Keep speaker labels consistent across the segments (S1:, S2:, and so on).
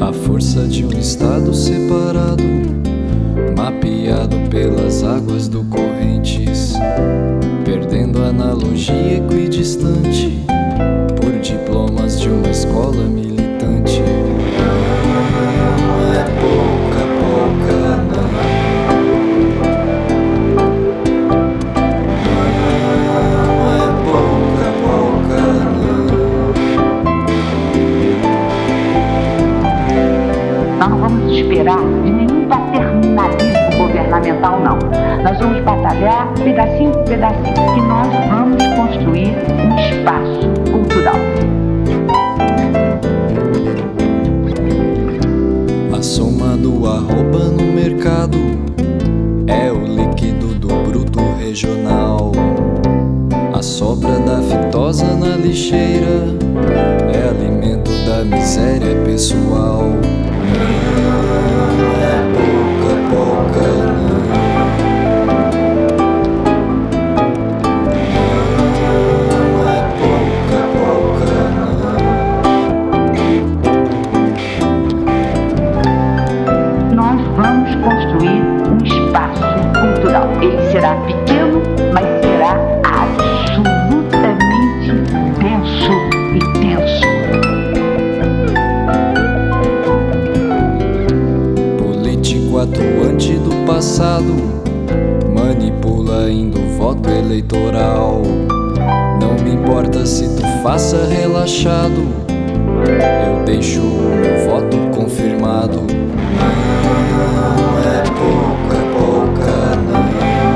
S1: A força de um estado separado, mapeado pelas águas do Correntes, perdendo a analogia equidistante por diplomas de uma escola militante. Não é pouca, não. Não é pouca, não.
S2: Nós não vamos esperar de nenhum paternalismo governamental, não. Nós vamos batalhar pedacinho por pedacinho e nós vamos construir um espaço cultural.
S1: A soma do arroba no mercado é o líquido do bruto regional. A sobra da fitosa na lixeira é alimento da miséria pessoal. Não é pouca, não. Não é pouca, não.
S2: Nós vamos construir um espaço cultural. Ele será pequeno, mas será absolutamente denso e tenso.
S1: Político atuante do passado manipula ainda o voto eleitoral. Não me importa se tu faça relaxado, eu deixo o meu voto confirmado. Não é pouca, não.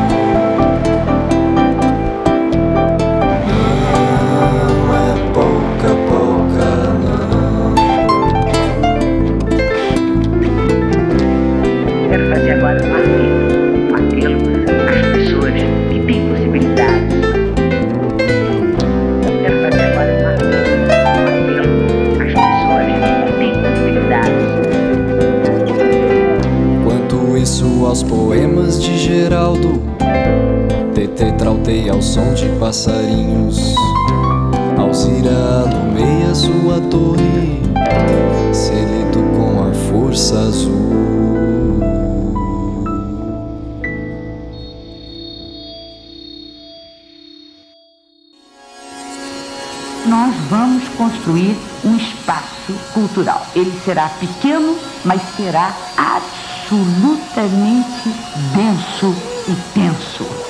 S1: Não é pouca, não.
S2: Quero fazer agora um apelo às pessoas que têm possibilidades. Quero fazer agora um apelo às pessoas que têm possibilidades.
S1: Quanto isso aos poemas de Geraldo, TT trauteia ao som de passarinhos. Alzira alumeia sua torre, selido com a força azul.
S2: Nós vamos construir um espaço cultural. Ele será pequeno, mas será absolutamente denso e tenso.